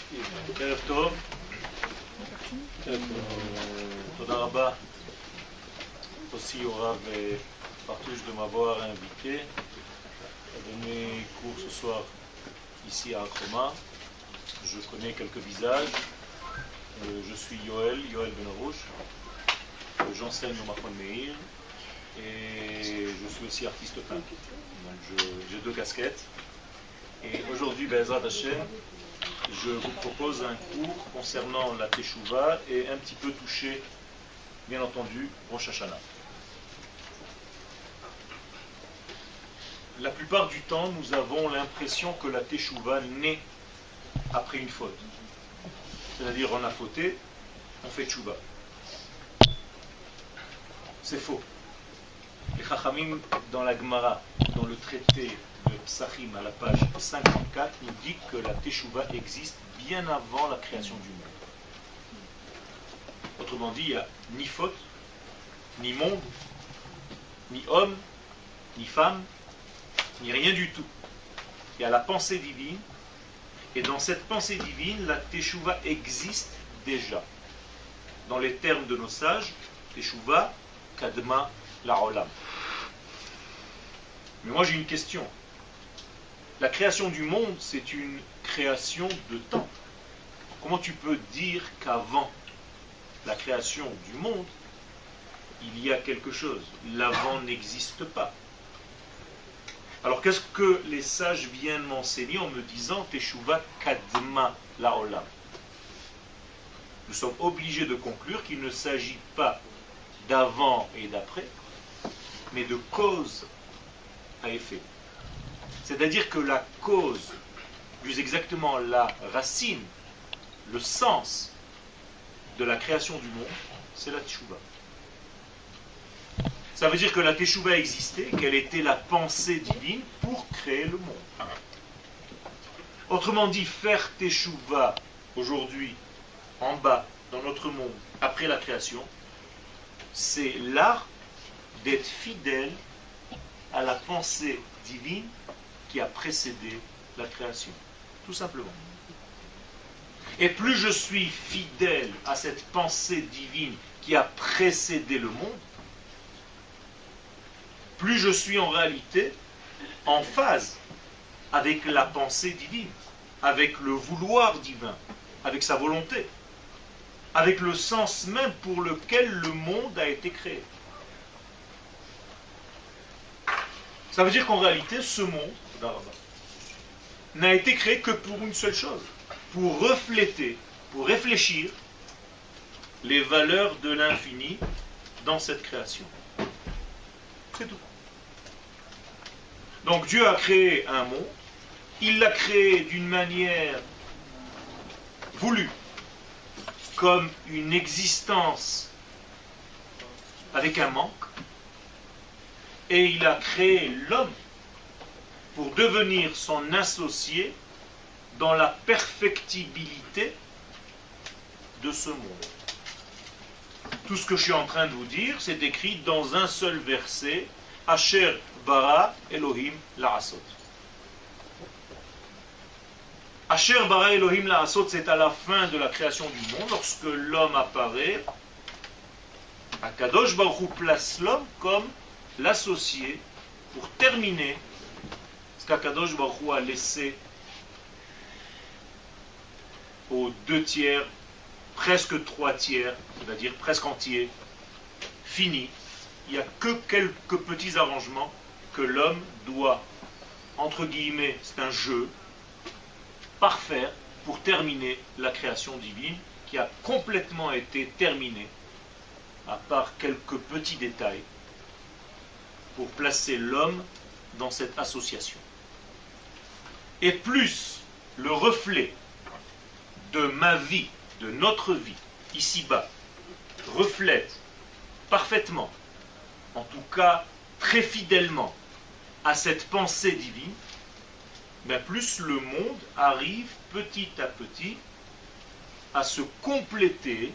ערב טוב. תודה רבה aussi au Rav Partouche de m'avoir invité à donner cours ce soir ici à Akroma. Je connais quelques visages. Je suis Yoel Benarouche. J'enseigne au Machon Meir et je suis aussi artiste peintre. Donc j'ai deux casquettes. Et aujourd'hui, Be'ezrat Hashem, je vous propose un cours concernant la Teshuvah et un petit peu toucher, bien entendu, Rosh Hashanah. La plupart du temps, nous avons l'impression que la Teshuvah naît après une faute. C'est-à-dire, on a fauté, on fait Teshuvah. C'est faux. Les Chachamim, dans la Gemara, dans le traité de Psachim, à la page 54, nous dit que la Teshuvah existe bien avant la création du monde. Autrement dit, il n'y a ni faute, ni monde, ni homme, ni femme, ni rien du tout. Il y a la pensée divine, et dans cette pensée divine, la Teshuvah existe déjà. Dans les termes de nos sages, Teshuvah, Kadma, La'olam. Mais moi j'ai une question. La création du monde, c'est une création de temps. Comment tu peux dire qu'avant la création du monde, il y a quelque chose? L'avant n'existe pas. Alors qu'est-ce que les sages viennent m'enseigner en me disant Teshuvah Kadma La'olam? Nous sommes obligés de conclure qu'il ne s'agit pas d'avant et d'après, mais de cause à effet. C'est-à-dire que la cause, plus exactement la racine, le sens de la création du monde, c'est la Teshuvah. Ça veut dire que la Teshuvah existait, qu'elle était la pensée divine pour créer le monde. Autrement dit, faire Teshuvah aujourd'hui, en bas, dans notre monde, après la création, c'est l'art d'être fidèle à la pensée divine qui a précédé la création. Tout simplement. Et plus je suis fidèle à cette pensée divine qui a précédé le monde, plus je suis en réalité en phase avec la pensée divine, avec le vouloir divin, avec sa volonté, avec le sens même pour lequel le monde a été créé. Ça veut dire qu'en réalité, ce monde n'a été créé que pour une seule chose, pour refléter, pour réfléchir les valeurs de l'infini dans cette création. C'est tout. Donc Dieu a créé un monde, il l'a créé d'une manière voulue, comme une existence avec un manque, et il a créé l'homme pour devenir son associé dans la perfectibilité de ce monde. Tout ce que je suis en train de vous dire, c'est écrit dans un seul verset, Asher bara Elohim la'asot. Asher bara Elohim la'asot, c'est à la fin de la création du monde, lorsque l'homme apparaît, Akadosh Baruch Hu place l'homme comme l'associé pour terminer ce qu'Akadosh Baruch Hu a laissé aux 2/3, presque 3/3, c'est-à-dire presque entier, fini. Il n'y a que quelques petits arrangements que l'homme doit, entre guillemets, c'est un jeu, parfaire pour terminer la création divine qui a complètement été terminée, à part quelques petits détails, pour placer l'homme dans cette association. Et plus le reflet de ma vie, de notre vie, ici-bas, reflète parfaitement, en tout cas très fidèlement, à cette pensée divine, bien plus le monde arrive petit à petit à se compléter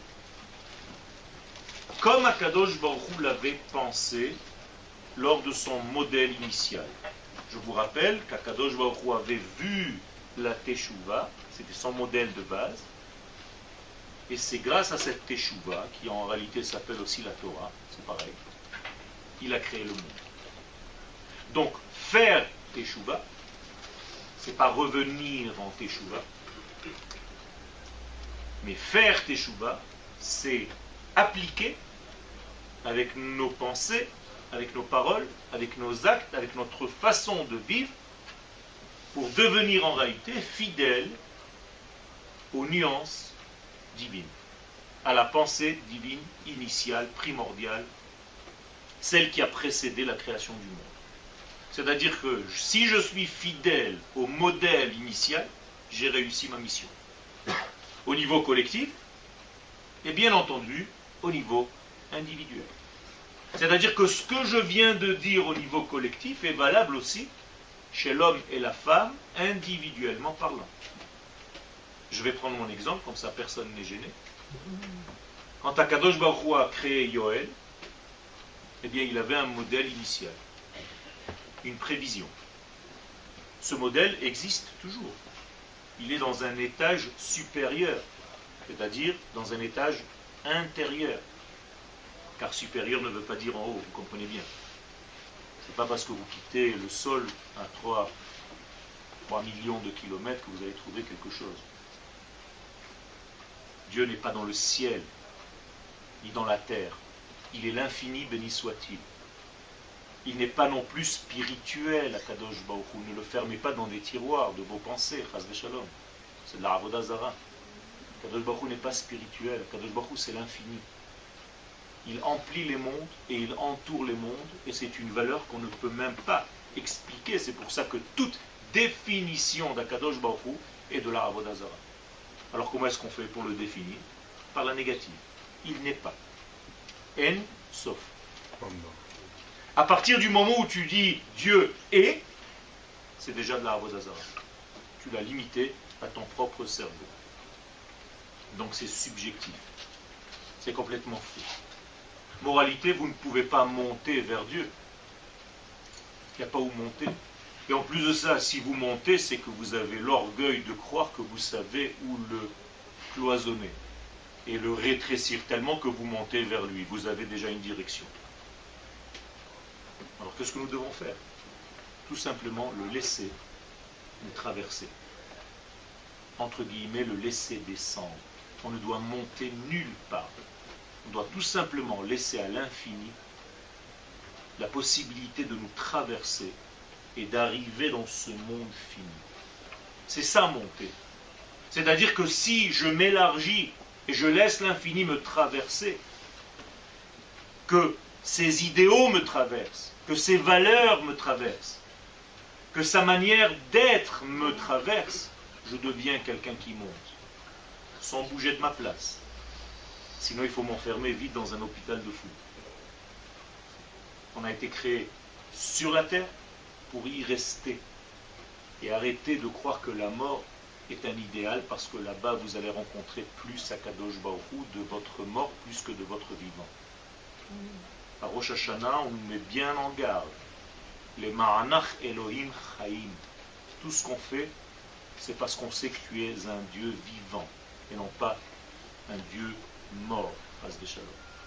comme Akadosh Baruch Hu l'avait pensé lors de son modèle initial. Je vous rappelle qu'Akadosh Baruch Hu avait vu la Teshuvah, c'était son modèle de base, et c'est grâce à cette Teshuvah, qui en réalité s'appelle aussi la Torah, c'est pareil, il a créé le monde. Donc, faire Teshuvah, c'est pas revenir en Teshuvah, mais faire Teshuvah, c'est appliquer avec nos pensées, avec nos paroles, avec nos actes, avec notre façon de vivre, pour devenir en réalité fidèle aux nuances divines, à la pensée divine initiale, primordiale, celle qui a précédé la création du monde. C'est-à-dire que si je suis fidèle au modèle initial, j'ai réussi ma mission. Au niveau collectif, et bien entendu, au niveau individuel. C'est-à-dire que ce que je viens de dire au niveau collectif est valable aussi chez l'homme et la femme, individuellement parlant. Je vais prendre mon exemple, comme ça personne n'est gêné. Quand Akadosh Baruch Hu a créé Yoel, eh bien il avait un modèle initial, une prévision. Ce modèle existe toujours. Il est dans un étage supérieur, c'est-à-dire dans un étage intérieur. Car supérieur ne veut pas dire en haut, vous comprenez bien. Ce n'est pas parce que vous quittez le sol à 3 millions de kilomètres que vous allez trouver quelque chose. Dieu n'est pas dans le ciel, ni dans la terre. Il est l'infini, béni soit-il. Il n'est pas non plus spirituel, Akadosh Baruch Hu. Ne le fermez pas dans des tiroirs de vos pensées, Chas v'Shalom. C'est de la Avodah Zara. Akadosh Baruch Hu n'est pas spirituel. Akadosh Baruch Hu, c'est l'infini. Il emplit les mondes et il entoure les mondes, et c'est une valeur qu'on ne peut même pas expliquer. C'est pour ça que toute définition d'Akadosh Baruch Hu est de la Avodah Zara. Alors comment est-ce qu'on fait pour le définir? Par la négative. Il n'est pas. En, sauf. À partir du moment où tu dis Dieu est, c'est déjà de la Avodah Zara. Tu l'as limité à ton propre cerveau. Donc c'est subjectif. C'est complètement faux. Moralité, vous ne pouvez pas monter vers Dieu. Il n'y a pas où monter. Et en plus de ça, si vous montez, c'est que vous avez l'orgueil de croire que vous savez où le cloisonner et le rétrécir tellement que vous montez vers lui. Vous avez déjà une direction. Alors qu'est-ce que nous devons faire? Tout simplement le laisser nous traverser. Entre guillemets, le laisser descendre. On ne doit monter nulle part. On doit tout simplement laisser à l'infini la possibilité de nous traverser et d'arriver dans ce monde fini. C'est ça monter. C'est-à-dire que si je m'élargis et je laisse l'infini me traverser, que ses idéaux me traversent, que ses valeurs me traversent, que sa manière d'être me traverse, je deviens quelqu'un qui monte, sans bouger de ma place. Sinon, il faut m'enfermer vite dans un hôpital de fous. On a été créé sur la terre pour y rester. Et arrêter de croire que la mort est un idéal, parce que là-bas, vous allez rencontrer plus Akadosh Baruch Hu de votre mort plus que de votre vivant. À Rosh Hashanah, on nous met bien en garde. Les Ma'anach Elohim Chaim. Tout ce qu'on fait, c'est parce qu'on sait que tu es un Dieu vivant, et non pas un Dieu mort, Chas v'Shalom.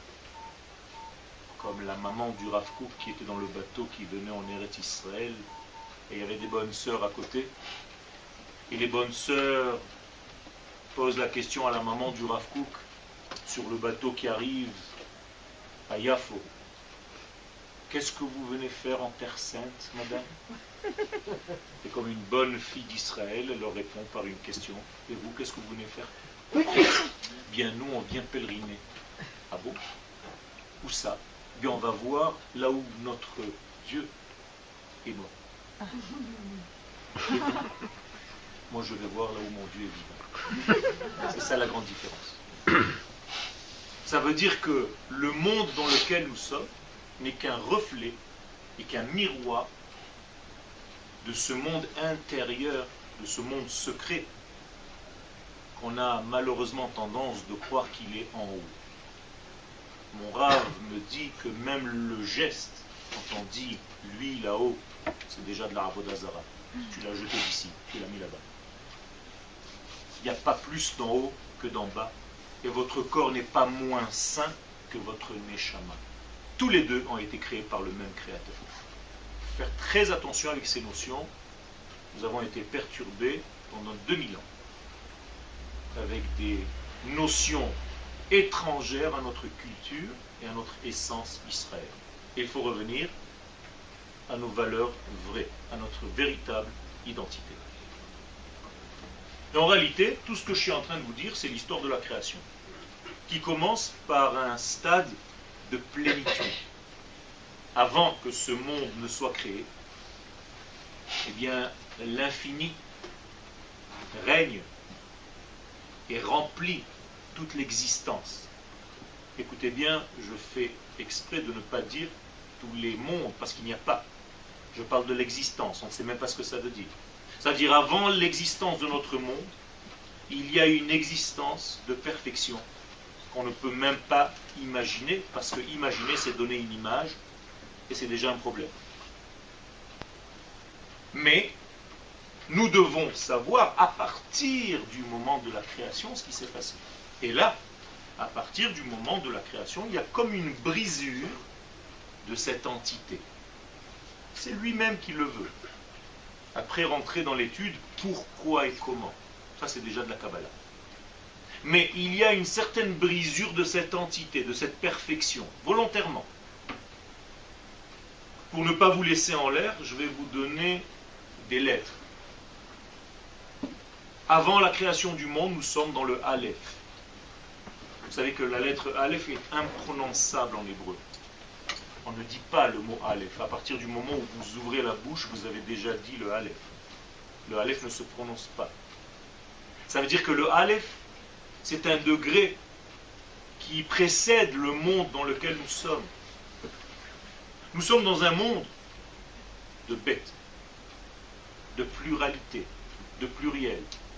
Comme la maman du Rav Kook qui était dans le bateau qui venait en Eretz Israël, et il y avait des bonnes sœurs à côté, et les bonnes sœurs posent la question à la maman du Rav Kook sur le bateau qui arrive à Yafo. Qu'est-ce que vous venez faire en Terre Sainte, madame? Et comme une bonne fille d'Israël, elle leur répond par une question. Et vous, qu'est-ce que vous venez faire? Bien, nous, on vient pèleriner. Ah bon? Où ça? Bien, on va voir là où notre Dieu est mort. Et vous? Moi, je vais voir là où mon Dieu est vivant. C'est ça la grande différence. Ça veut dire que le monde dans lequel nous sommes n'est qu'un reflet et qu'un miroir de ce monde intérieur, de ce monde secret, qu'on a malheureusement tendance de croire qu'il est en haut. Mon Rav me dit que même le geste, quand on dit lui là-haut, c'est déjà de la Avodah Zara. Tu l'as jeté d'ici, tu l'as mis là-bas. Il n'y a pas plus d'en haut que d'en bas. Et votre corps n'est pas moins sain que votre neshama. Tous les deux ont été créés par le même créateur. Faire très attention avec ces notions. Nous avons été perturbés pendant 2000 ans avec des notions étrangères à notre culture et à notre essence Israël. Et il faut revenir à nos valeurs vraies, à notre véritable identité. Et en réalité, tout ce que je suis en train de vous dire, c'est l'histoire de la création, qui commence par un stade de plénitude. Avant que ce monde ne soit créé, eh bien, l'infini règne et remplit toute l'existence. Écoutez bien, je fais exprès de ne pas dire tous les mondes, parce qu'il n'y a pas. Je parle de l'existence, on ne sait même pas ce que ça veut dire. C'est-à-dire, avant l'existence de notre monde, il y a une existence de perfection qu'on ne peut même pas imaginer, parce que imaginer, c'est donner une image, et c'est déjà un problème. Mais, nous devons savoir, à partir du moment de la création, ce qui s'est passé. Et là, à partir du moment de la création, il y a comme une brisure de cette entité. C'est lui-même qui le veut. Après, rentrer dans l'étude, pourquoi et comment. Ça, c'est déjà de la Kabbalah. Mais il y a une certaine brisure de cette entité, de cette perfection, volontairement. Pour ne pas vous laisser en l'air, je vais vous donner des lettres. Avant la création du monde, nous sommes dans le Aleph. Vous savez que la lettre Aleph est imprononçable en hébreu. On ne dit pas le mot Aleph. À partir du moment où vous ouvrez la bouche, vous avez déjà dit le Aleph. Le Aleph ne se prononce pas. Ça veut dire que le Aleph, c'est un degré qui précède le monde dans lequel nous sommes. Nous sommes dans un monde de bêtes, de pluralité, de pluriel,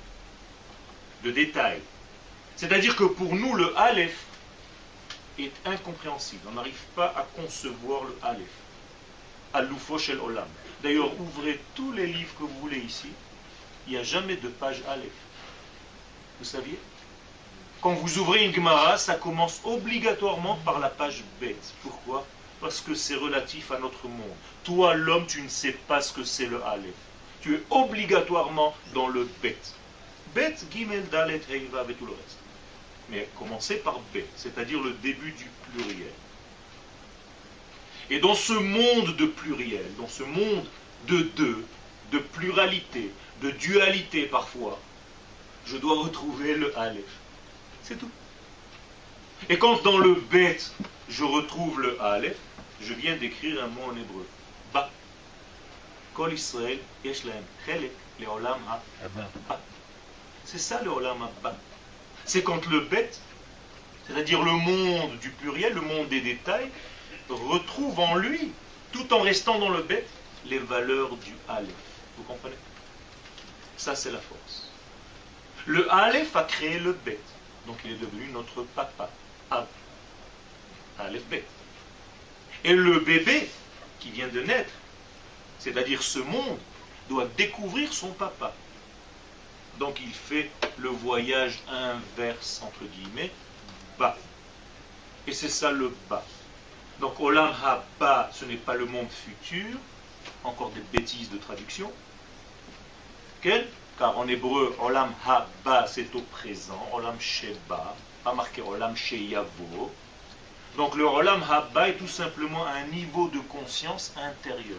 de détails. C'est-à-dire que pour nous, le Aleph est incompréhensible. On n'arrive pas à concevoir le Aleph. Al-Lufo shel Olam. D'ailleurs, ouvrez tous les livres que vous voulez ici. Il n'y a jamais de page Aleph. Vous saviez? Quand vous ouvrez une Gemara, ça commence obligatoirement par la page Bet. Pourquoi? Parce que c'est relatif à notre monde. Toi, l'homme, tu ne sais pas ce que c'est le Aleph. Tu es obligatoirement dans le Bet. Bet, Gimel, Dalet, Heivav et tout le reste. Mais commencez par B, c'est-à-dire le début du pluriel. Et dans ce monde de pluriel, dans ce monde de deux, de pluralité, de dualité parfois, je dois retrouver le Aleph. C'est tout. Et quand dans le Bet, je retrouve le Aleph, je viens d'écrire un mot en hébreu. Ba. Kol Israël, yesh lahem chelek leolam ha-ba. C'est ça le olam ha-ba. C'est quand le bête, c'est-à-dire le monde du pluriel, le monde des détails, retrouve en lui, tout en restant dans le bête, les valeurs du Aleph. Vous comprenez? Ça, c'est la force. Le Aleph a créé le bête, donc il est devenu notre papa. Av. Aleph bête. Et le bébé qui vient de naître, c'est-à-dire ce monde, doit découvrir son papa. Donc il fait le voyage inverse, entre guillemets, bas. Et c'est ça le bas. Donc Olam ha-ba, ce n'est pas le monde futur, encore des bêtises de traduction. Quel? Car en hébreu, Olam ha-ba, c'est au présent, Olam sheba, pas marqué Olam sheyavo. Donc le Olam ha-ba est tout simplement un niveau de conscience intérieur.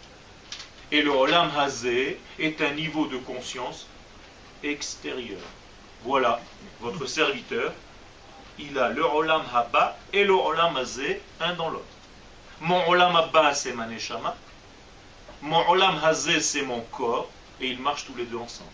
Et le Olam hazé est un niveau de conscience extérieur. Voilà, votre serviteur, il a le Olam Haba et le Olam Hazé, un dans l'autre. Mon Olam Haba, c'est ma Neshama. Mon Olam Hazé, c'est mon corps. Et ils marchent tous les deux ensemble.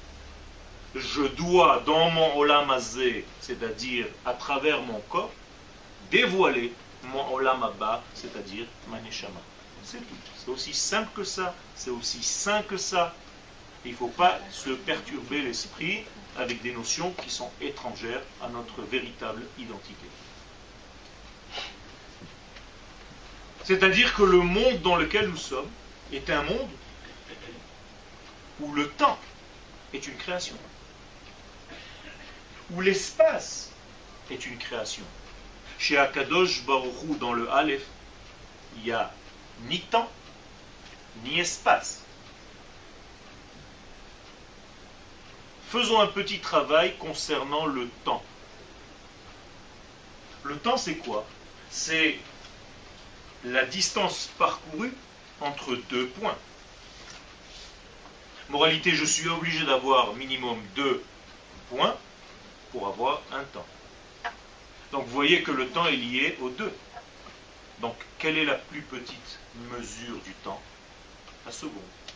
Je dois, dans mon Olam Hazé, c'est-à-dire à travers mon corps, dévoiler mon Olam Haba, c'est-à-dire ma Neshama. C'est tout. C'est aussi simple que ça. C'est aussi sain que ça. Il ne faut pas se perturber l'esprit avec des notions qui sont étrangères à notre véritable identité. C'est-à-dire que le monde dans lequel nous sommes est un monde où le temps est une création. où l'espace est une création. Chez Akadosh Baruch Hu, dans le Aleph, il n'y a ni temps, ni espace. Faisons un petit travail concernant le temps. Le temps, c'est quoi? C'est la distance parcourue entre deux points. Moralité, je suis obligé d'avoir minimum 2 points pour avoir un temps. Donc vous voyez que le temps est lié aux 2. Donc quelle est la plus petite mesure du temps? La seconde.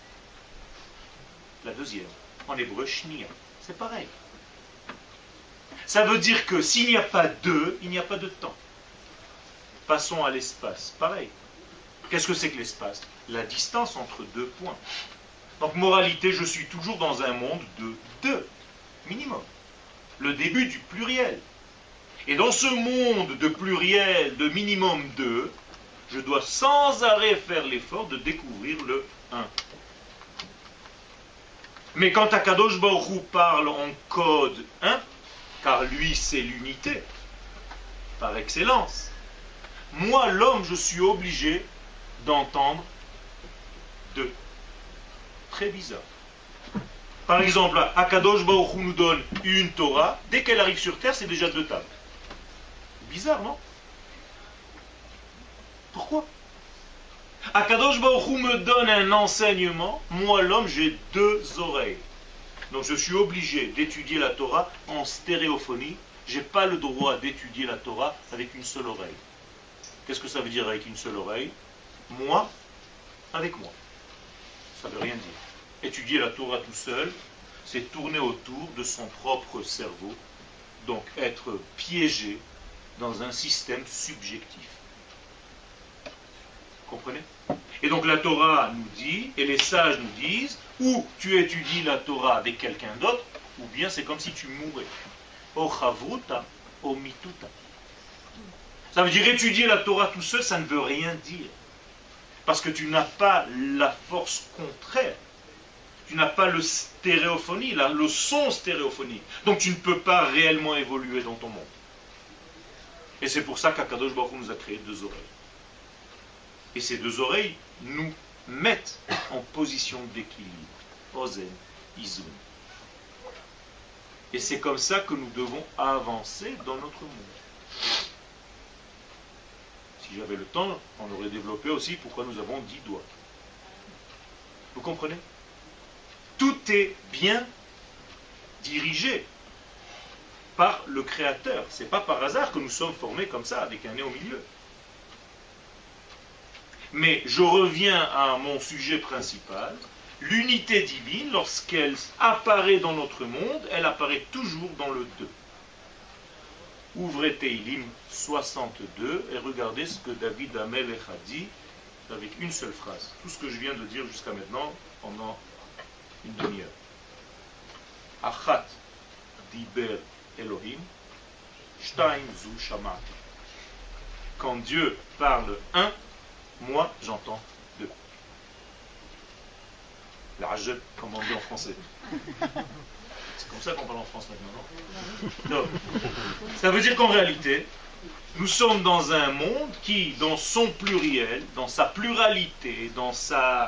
La deuxième. En hébreu, shnia. C'est pareil. Ça veut dire que s'il n'y a pas 2, il n'y a pas de temps. Passons à l'espace. Pareil. Qu'est-ce que c'est que l'espace? La distance entre 2 points. Donc, moralité, je suis toujours dans un monde de 2, minimum. Le début du pluriel. Et dans ce monde de pluriel, de minimum 2, je dois sans arrêt faire l'effort de découvrir le 1. Mais quand Akadosh Baruch Hu parle en code 1, car lui c'est l'unité, par excellence, moi l'homme je suis obligé d'entendre 2. Très bizarre. Par exemple, Akadosh Baruch Hu nous donne une Torah, dès qu'elle arrive sur terre, c'est déjà 2 tables. Bizarre, non? Pourquoi? Akadosh Baruch Hu me donne un enseignement, moi l'homme j'ai 2 oreilles. Donc je suis obligé d'étudier la Torah en stéréophonie, je n'ai pas le droit d'étudier la Torah avec une seule oreille. Qu'est-ce que ça veut dire avec une seule oreille? Moi, avec moi. Ça ne veut rien dire. Étudier la Torah tout seul, c'est tourner autour de son propre cerveau, donc être piégé dans un système subjectif. Vous comprenez? Et donc la Torah nous dit, et les sages nous disent, ou tu étudies la Torah avec quelqu'un d'autre, ou bien c'est comme si tu mourais. O chavruta, o mituta. Ça veut dire étudier la Torah tout seul, ça ne veut rien dire. Parce que tu n'as pas la force contraire. Tu n'as pas le stéréophonie, le son stéréophonique. Donc tu ne peux pas réellement évoluer dans ton monde. Et c'est pour ça qu'Akadosh Baruch Hu nous a créé 2 oreilles. Et ces 2 oreilles nous mettent en position d'équilibre. Ozen, Izun. Et c'est comme ça que nous devons avancer dans notre monde. Si j'avais le temps, on aurait développé aussi pourquoi nous avons 10 doigts. Vous comprenez? Tout est bien dirigé par le Créateur. Ce n'est pas par hasard que nous sommes formés comme ça, avec un nez au milieu. Mais je reviens à mon sujet principal. L'unité divine, lorsqu'elle apparaît dans notre monde, elle apparaît toujours dans le 2. Ouvrez Teilim 62 et regardez ce que David Amelech a dit avec une seule phrase. Tout ce que je viens de dire jusqu'à maintenant pendant une demi-heure. Achat diber Elohim, shtaim zu shamati. Quand Dieu parle 1, moi j'entends 2. La rajette, comme on dit en français. C'est comme ça qu'on parle en France maintenant, non? Non. Ça veut dire qu'en réalité, nous sommes dans un monde qui, dans son pluriel, dans sa pluralité, dans sa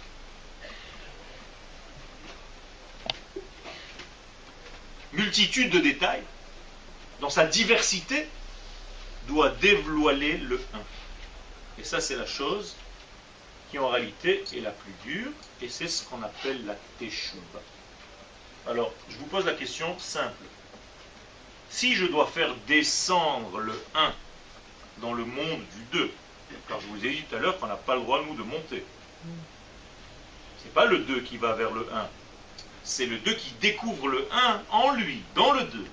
multitude de détails, dans sa diversité, doit dévoiler le 1. Et ça, c'est la chose qui, en réalité, est la plus dure, et c'est ce qu'on appelle la teshuva. Alors, je vous pose la question simple. Si je dois faire descendre le 1 dans le monde du 2, car je vous ai dit tout à l'heure qu'on n'a pas le droit, nous, de monter. Ce n'est pas le 2 qui va vers le 1. C'est le 2 qui découvre le 1 en lui, dans le 2.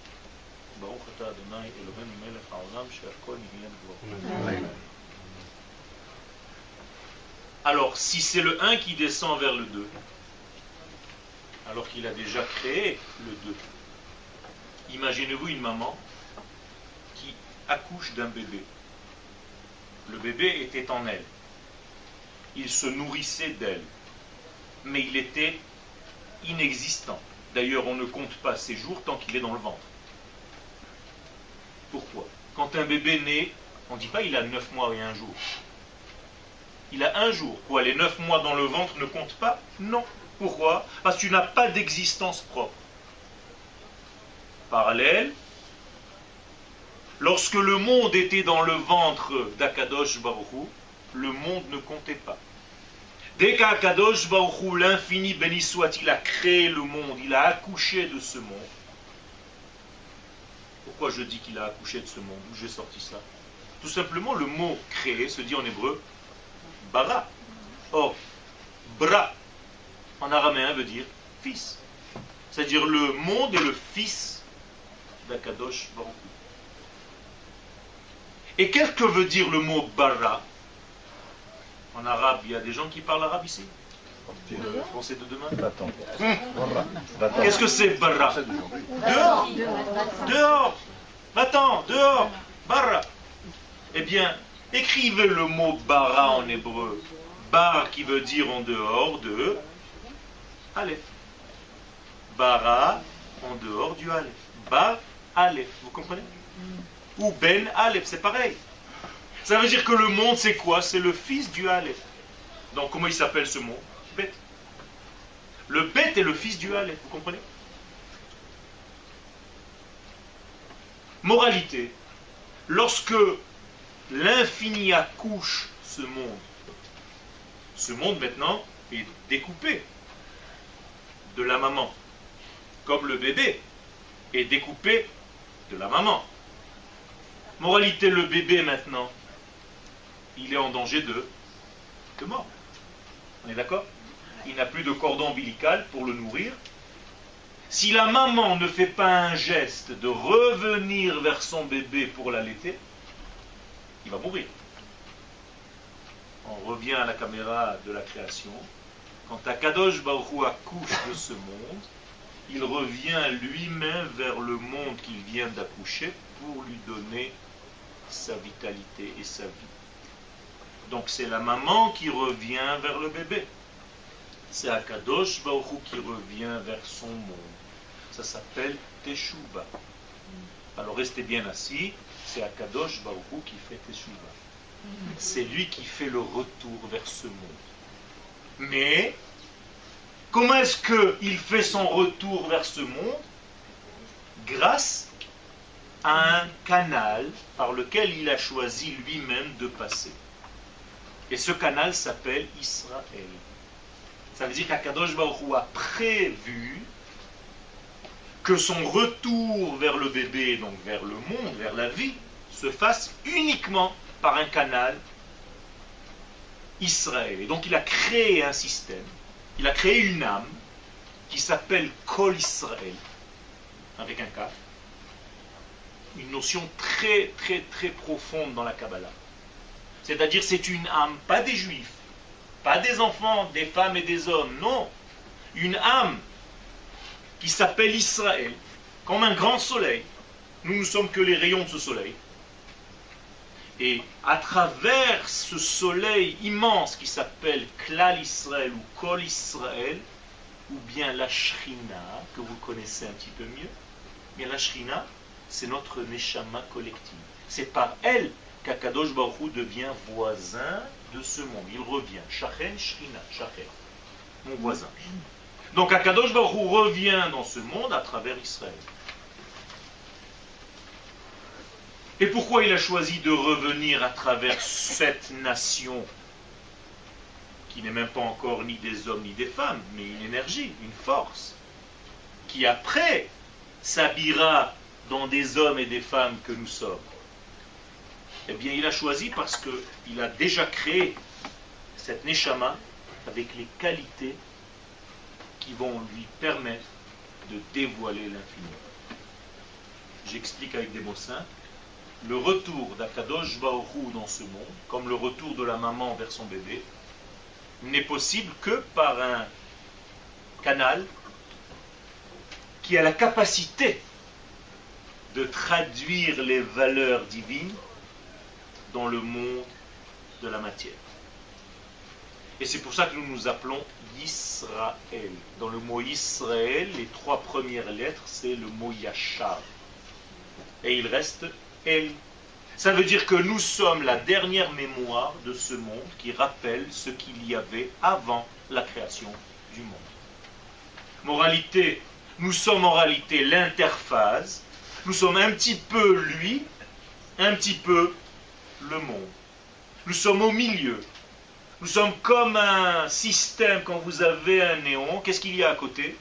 Alors, si c'est le 1 qui descend vers le 2, alors qu'il a déjà créé le 2, imaginez-vous une maman qui accouche d'un bébé. Le bébé était en elle. Il se nourrissait d'elle. Mais il était inexistant. D'ailleurs, on ne compte pas ses jours tant qu'il est dans le ventre. Pourquoi? Quand un bébé naît, on ne dit pas il a 9 mois et 1 jour. Il a 1 jour. Quoi, les 9 mois dans le ventre ne comptent pas? Non. Pourquoi? Parce que tu n'as pas d'existence propre. Parallèle, lorsque le monde était dans le ventre d'Akadosh Baruch Hu, le monde ne comptait pas. Dès qu'Akadosh Baruch Hu, l'infini béni soit-il, a créé le monde, il a accouché de ce monde. Pourquoi je dis qu'il a accouché de ce monde? D'où j'ai sorti ça? Tout simplement, le mot créer se dit en hébreu bara. Or, bra, en araméen, veut dire fils. C'est-à-dire le monde est le fils d'Akadosh Baruch Hu. Et qu'est-ce que veut dire le mot bara? En arabe, il y a des gens qui parlent arabe ici? Le français de demain? Qu'est-ce que c'est bara? Dehors. Dehors. Va-t'en, dehors. Bara. Eh bien, écrivez le mot bara en hébreu. Bar qui veut dire en dehors de Aleph. Bara en dehors du Aleph. Bar Aleph. Vous comprenez? Ou Ben Aleph, c'est pareil. Ça veut dire que le monde, c'est quoi? C'est le fils du Aleph. Donc, comment il s'appelle ce mot? Bet. Le Bet est le fils du Aleph, vous comprenez? Moralité. Lorsque l'infini accouche ce monde maintenant est découpé de la maman. Comme le bébé est découpé de la maman. Moralité, le bébé maintenant, il est en danger de mort. On est d'accord? Il n'a plus de cordon ombilical pour le nourrir. Si la maman ne fait pas un geste de revenir vers son bébé pour l'allaiter, il va mourir. On revient à la caméra de la création. Quand Akadosh Baruch Hu accouche de ce monde, il revient lui-même vers le monde qu'il vient d'accoucher pour lui donner sa vitalité et sa vie. Donc c'est la maman qui revient vers le bébé. C'est Akadosh Baruch Hu qui revient vers son monde. Ça s'appelle Teshuvah. Alors restez bien assis, c'est Akadosh Baruch Hu qui fait Teshuvah. C'est lui qui fait le retour vers ce monde. Mais, comment est-ce qu'il fait son retour vers ce monde? Grâce à un canal par lequel il a choisi lui-même de passer. Et ce canal s'appelle Israël. Ça veut dire qu'Akadosh Baruch Hu a prévu que son retour vers le bébé, donc vers le monde, vers la vie, se fasse uniquement par un canal Israël. Et donc il a créé un système, il a créé une âme qui s'appelle Kol Israël, avec un Kaf, une notion très très très profonde dans la Kabbalah. C'est-à-dire c'est une âme, pas des juifs, pas des enfants, des femmes et des hommes, non, une âme qui s'appelle Israël, comme un grand soleil. Nous ne sommes que les rayons de ce soleil. Et à travers ce soleil immense qui s'appelle Klal Israël ou Kol Israël, ou bien la Shrina, que vous connaissez un petit peu mieux, bien la Shrina, c'est notre Neshama collective. C'est par elle qu'Akadosh Baruch Hu devient voisin de ce monde. Il revient. Shachen, Shrina, Shachen, mon voisin. Donc Akadosh Baruch Hu revient dans ce monde à travers Israël. Et pourquoi il a choisi de revenir à travers cette nation qui n'est même pas encore ni des hommes ni des femmes, mais une énergie, une force, qui après s'habillera dans des hommes et des femmes que nous sommes? Eh bien, il a choisi parce qu'il a déjà créé cette Neshama avec les qualités qui vont lui permettre de dévoiler l'infini. J'explique avec des mots simples. Le retour d'Akadosh Baruch Hu dans ce monde, comme le retour de la maman vers son bébé, n'est possible que par un canal qui a la capacité de traduire les valeurs divines dans le monde de la matière. Et c'est pour ça que nous nous appelons Israël. Dans le mot Israël, les 3 premières lettres, c'est le mot Yachar. Et il reste El. Ça veut dire que nous sommes la dernière mémoire de ce monde qui rappelle ce qu'il y avait avant la création du monde. Moralité, nous sommes en réalité l'interface, nous sommes un petit peu lui, un petit peu le monde. Nous sommes au milieu. Nous sommes comme un système, quand vous avez un néon, qu'est-ce qu'il y a à côté?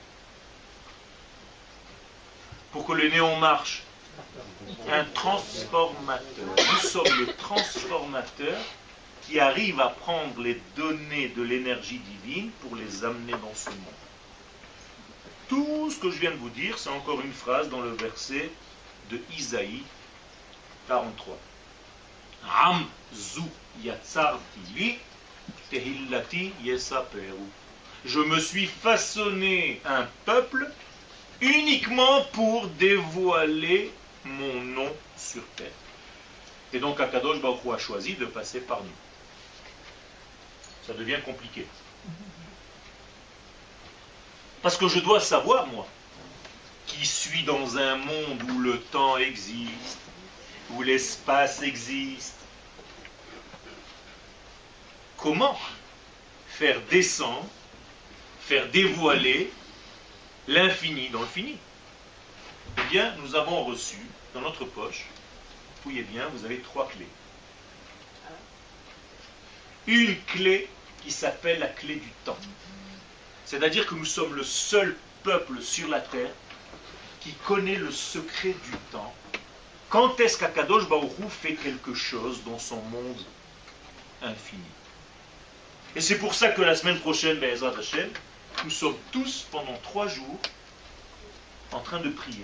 Pour que le néon marche, un transformateur. Nous sommes le transformateur qui arrive à prendre les données de l'énergie divine pour les amener dans ce monde. Tout ce que je viens de vous dire, c'est encore une phrase dans le verset de Isaïe 43. Am zu yatsarti li tehillati yesaperu. Je me suis façonné un peuple uniquement pour dévoiler mon nom sur terre. Et donc Akadosh Baruch Hu a choisi de passer par nous. Ça devient compliqué. Parce que je dois savoir, moi, qui suis dans un monde où le temps existe, où l'espace existe, comment faire descendre, faire dévoiler l'infini dans le fini. Eh bien, nous avons reçu dans notre poche, fouillez bien, vous avez 3 clés. Une clé qui s'appelle la clé du temps. C'est-à-dire que nous sommes le seul peuple sur la terre qui connaît le secret du temps. Quand est-ce qu'Akadosh Baruch Hu fait quelque chose dans son monde infini? Et c'est pour ça que la semaine prochaine, Be'ezrat Hashem, nous sommes tous pendant 3 jours en train de prier.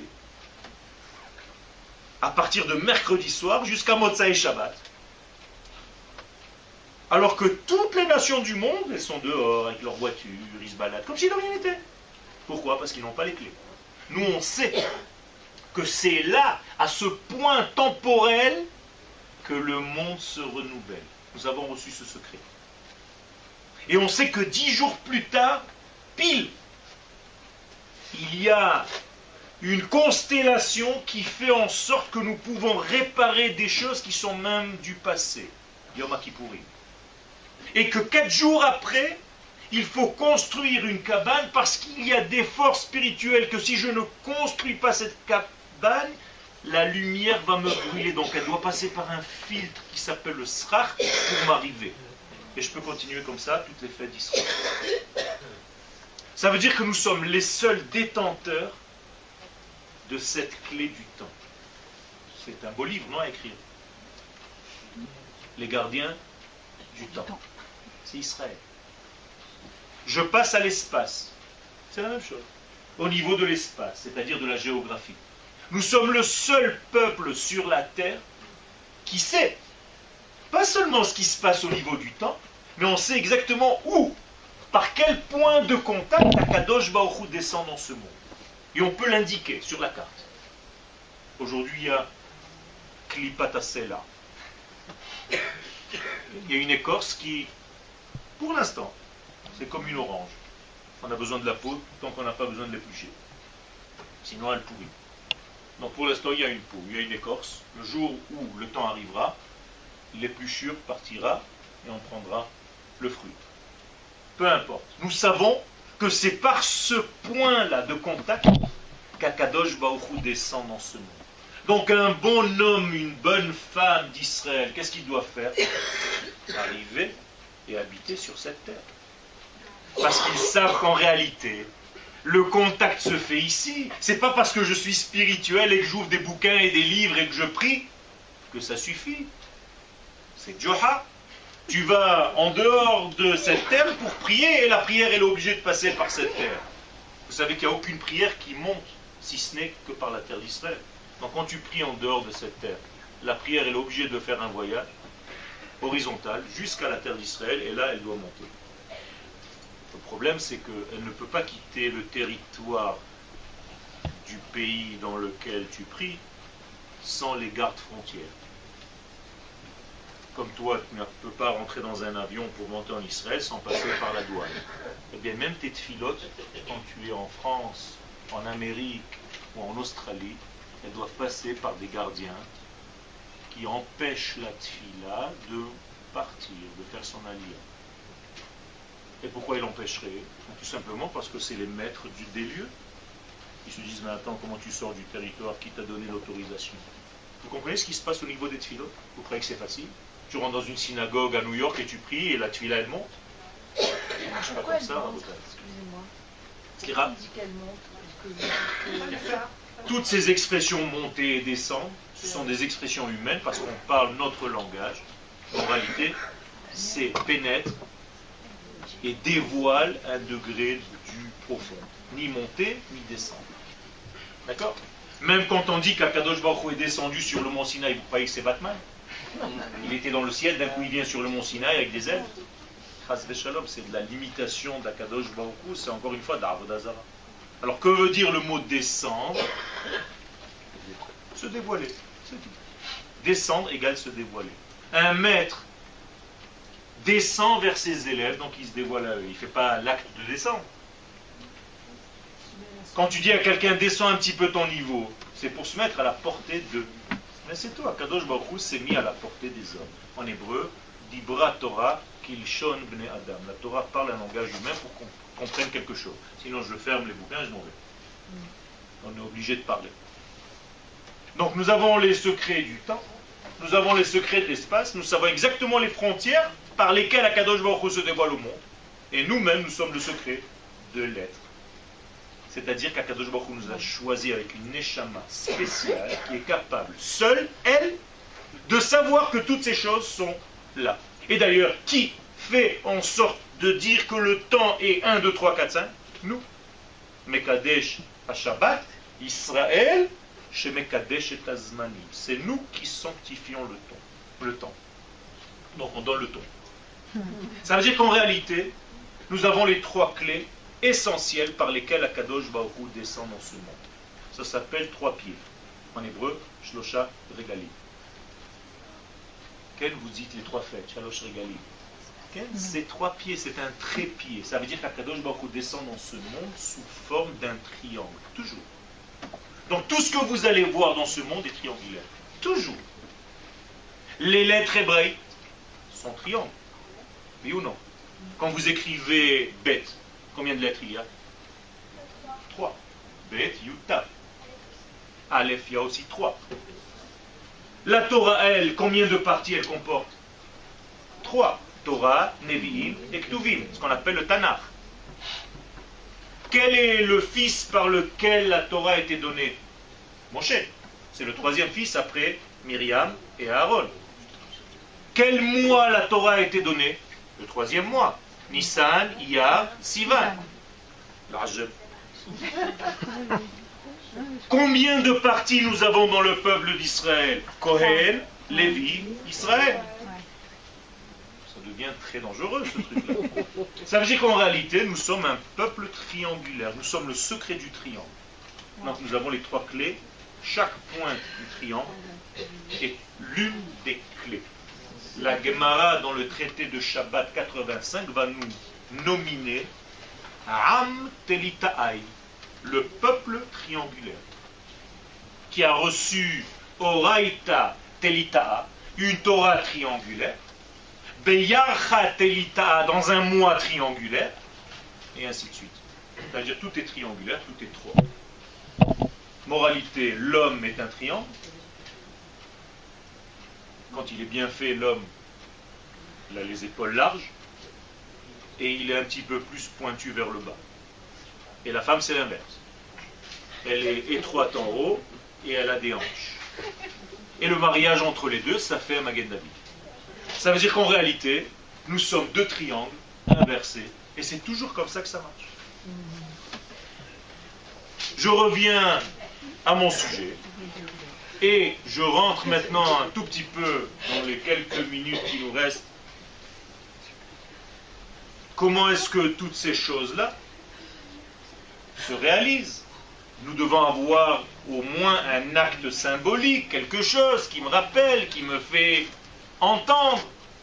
À partir de mercredi soir jusqu'à Motsai Shabbat. Alors que toutes les nations du monde, elles sont dehors avec leurs voitures, ils se baladent comme si de rien n'était. Pourquoi? Parce qu'ils n'ont pas les clés. Nous, on sait que c'est là, à ce point temporel, que le monde se renouvelle. Nous avons reçu ce secret. Et on sait que 10 jours plus tard, pile, il y a une constellation qui fait en sorte que nous pouvons réparer des choses qui sont même du passé. Yom Kippourim. Et que 4 jours après, il faut construire une cabane parce qu'il y a des forces spirituelles que si je ne construis pas cette cabane, la lumière va me brûler. Donc elle doit passer par un filtre qui s'appelle le srach pour m'arriver. Et je peux continuer comme ça toutes les fêtes d'Israël. Ça veut dire que nous sommes les seuls détenteurs de cette clé du temps. C'est un beau livre, non, à écrire. Les gardiens du temps. C'est Israël. Je passe à l'espace. C'est la même chose. Au niveau de l'espace, c'est-à-dire de la géographie. Nous sommes le seul peuple sur la terre qui sait pas seulement ce qui se passe au niveau du temps, mais on sait exactement où, par quel point de contact Akadosh Baruch Hu descend dans ce monde. Et on peut l'indiquer sur la carte. Aujourd'hui, il y a Klipat Asela. Il y a une écorce qui, pour l'instant, c'est comme une orange. On a besoin de la peau tant qu'on n'a pas besoin de l'éplucher. Sinon, elle pourrit. Donc pour l'instant, il y a une peau, il y a une écorce. Le jour où le temps arrivera, l'épluchure partira et on prendra le fruit. Peu importe. Nous savons que c'est par ce point-là de contact qu'Akadosh Baruch Hu descend dans ce monde. Donc un bon homme, une bonne femme d'Israël, qu'est-ce qu'il doit faire? Arriver et habiter sur cette terre. Parce qu'ils savent qu'en réalité, le contact se fait ici. C'est pas parce que je suis spirituel et que j'ouvre des bouquins et des livres et que je prie que ça suffit. C'est Joha. Tu vas en dehors de cette terre pour prier et la prière elle est obligée de passer par cette terre. Vous savez qu'il n'y a aucune prière qui monte si ce n'est que par la terre d'Israël. Donc quand tu pries en dehors de cette terre, la prière elle est obligée de faire un voyage horizontal jusqu'à la terre d'Israël et là elle doit monter. Le problème c'est qu'elle ne peut pas quitter le territoire du pays dans lequel tu pries sans les gardes frontières. Comme toi, tu ne peux pas rentrer dans un avion pour monter en Israël sans passer par la douane. Eh bien, même tes tfilotes, quand tu es en France, en Amérique ou en Australie, elles doivent passer par des gardiens qui empêche la tfila de partir, de faire son aliyah. Et pourquoi il empêcherait? Tout simplement parce que c'est les maîtres des lieux. Ils se disent, mais attends, comment tu sors du territoire? Qui t'a donné l'autorisation? Vous comprenez ce qui se passe au niveau des tfilot? Vous croyez que c'est facile? Tu rentres dans une synagogue à New York et tu pries et la tfila elle monte? Ça ne marche pas comme ça. Excusez-moi. Pourquoi dit qu'elle monte? Toutes ces expressions montées et descendre, ce sont des expressions humaines parce qu'on parle notre langage. En réalité, c'est pénètre et dévoile un degré du profond. Ni monter, ni descendre. D'accord? Même quand on dit qu'Akadosh Baruch Hu est descendu sur le mont Sinaï, vous croyez que c'est Batman? Il était dans le ciel, d'un coup il vient sur le mont Sinaï avec des ailes. Chas v'shalom, c'est de la limitation d'Akadosh Baruch Hu, c'est encore une fois d'Avodah Zara. Alors que veut dire le mot descendre? Se dévoiler, c'est tout. Descendre égale se dévoiler. Un maître descend vers ses élèves, donc il se dévoile à eux. Il ne fait pas l'acte de descendre. Quand tu dis à quelqu'un descends un petit peu ton niveau, c'est pour se mettre à la portée d'eux. Mais c'est tout, Akadosh Baruch Hu s'est mis à la portée des hommes. En hébreu, Dibra Torah Kilshon Bnei Adam. La Torah parle un langage humain pour qu'on comprenne quelque chose. Sinon je ferme les bouquins et je m'en vais. On est obligé de parler. Donc nous avons les secrets du temps, nous avons les secrets de l'espace, nous savons exactement les frontières par lesquelles Akadosh Baruch Hu se dévoile au monde. Et nous-mêmes, nous sommes le secret de l'être. C'est-à-dire qu'Akadosh Baruch Hu nous a choisi avec une neshama spéciale qui est capable, seule, elle, de savoir que toutes ces choses sont là. Et d'ailleurs, qui fait en sorte de dire que le temps est 1, 2, 3, 4, 5? Nous. Mekadesh à Shabbat, Israël, chez Mekadesh et Azmanim. C'est nous qui sanctifions le temps. Donc on donne le ton. Ça veut dire qu'en réalité, nous avons les 3 clés essentielles par lesquelles Akadosh Baruch Hu descend dans ce monde. Ça s'appelle 3 pieds. En hébreu, Shlosha Regalim. Quel vous dites les 3 fêtes, Shalosh Regalim? Ces 3 pieds, c'est un trépied. Ça veut dire qu'Akadosh Baruch Hu descend dans ce monde sous forme d'un triangle. Toujours. Donc tout ce que vous allez voir dans ce monde est triangulaire. Toujours. Les lettres hébraïques sont triangles. Oui ou non? Quand vous écrivez Bet, combien de lettres il y a? 3. Bet, Yutav. Aleph, il y a aussi 3. La Torah, elle, combien de parties elle comporte? 3. Torah, Nevi'im et Ktuvim, ce qu'on appelle le Tanakh. Quel est le fils par lequel la Torah a été donnée? Moshe. C'est le 3e fils après Myriam et Aaron. Quel mois la Torah a été donnée? Le 3e mois. Nissan, Iyar, Sivan. L'Ajab. Combien de parties nous avons dans le peuple d'Israël? Kohen, Lévi, Israël. Ça devient très dangereux ce truc-là. Ça veut dire qu'en réalité, nous sommes un peuple triangulaire. Nous sommes le secret du triangle. Donc nous avons les 3 clés. Chaque pointe du triangle est l'une des clés. La Gemara, dans le traité de Shabbat 85, va nous nominer Am Telitaï, le peuple triangulaire, qui a reçu Oraita Telita'a, une Torah triangulaire, Beyarcha Telita'a, dans un mois triangulaire, et ainsi de suite. C'est-à-dire tout est triangulaire, tout est 3. Moralité, l'homme est un triangle. Quand il est bien fait, l'homme, il a les épaules larges et il est un petit peu plus pointu vers le bas. Et la femme, c'est l'inverse. Elle est étroite en haut et elle a des hanches. Et le mariage entre les deux, ça fait un Magen David. Ça veut dire qu'en réalité, nous sommes 2 triangles inversés. Et c'est toujours comme ça que ça marche. Je reviens à mon sujet. Et je rentre maintenant un tout petit peu dans les quelques minutes qui nous restent. Comment est-ce que toutes ces choses-là se réalisent? Nous devons avoir au moins un acte symbolique, quelque chose qui me rappelle, qui me fait entendre.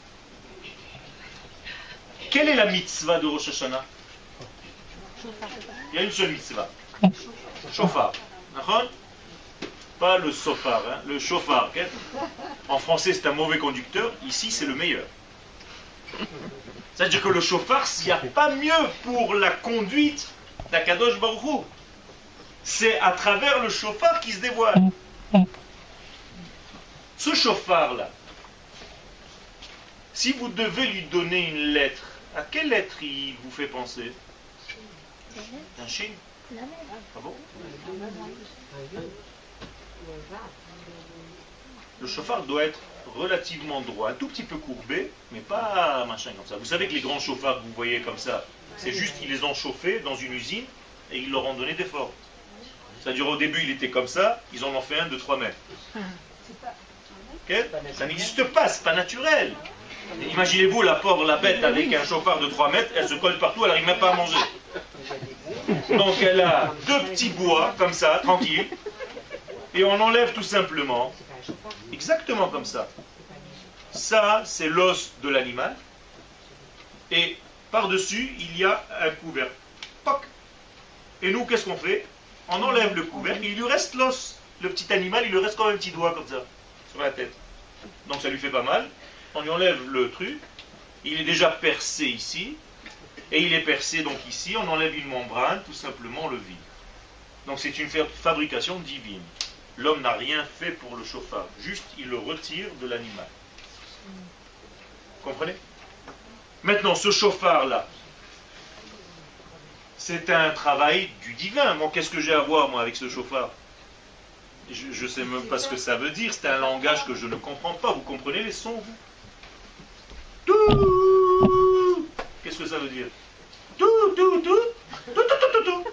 Quelle est la mitzvah de Rosh Hashanah? Il y a une seule mitzvah. Shofar. pas le sofar, hein, le chauffard. Okay? En français, c'est un mauvais conducteur. Ici, c'est le meilleur. C'est-à-dire que le chauffard, il n'y a pas mieux pour la conduite d'Akadosh Baruch Hu. C'est à travers le chauffard qui se dévoile. Ce chauffard-là, si vous devez lui donner une lettre, à quelle lettre il vous fait penser? Un chine? Ah bon? Le chauffard doit être relativement droit, un tout petit peu courbé, mais pas machin comme ça. Vous savez que les grands chauffards que vous voyez comme ça, c'est juste qu'ils les ont chauffés dans une usine et ils leur ont donné des formes. C'est-à-dire au début il était comme ça, ils en ont fait un de 3 mètres. Okay? Ça n'existe pas, c'est pas naturel. Imaginez-vous la pauvre, la bête avec un chauffard de 3 mètres, elle se colle partout, elle n'arrive même pas à manger. Donc elle a 2 petits bois, comme ça, tranquille, et on enlève tout simplement, exactement comme ça. Ça, c'est l'os de l'animal, et par-dessus, il y a un couvercle. Poc. Et nous, qu'est-ce qu'on fait? On enlève le couvercle, et il lui reste l'os. Le petit animal, il lui reste quand même un petit doigt, comme ça, sur la tête. Donc ça lui fait pas mal. On lui enlève le truc, il est déjà percé ici, et il est percé donc ici, on enlève une membrane, tout simplement on le vide. Donc c'est une fabrication divine. L'homme n'a rien fait pour le chauffard, juste il le retire de l'animal. Vous comprenez? Maintenant ce chauffard-là, c'est un travail du divin. Moi, qu'est-ce que j'ai à voir moi avec ce chauffard? Je ne sais même pas ce que ça veut dire, c'est un langage que je ne comprends pas. Vous comprenez les sons, vous? Tout. Qu'est-ce que ça veut dire? Tout, tout, tout, tout, tout, tout, tout,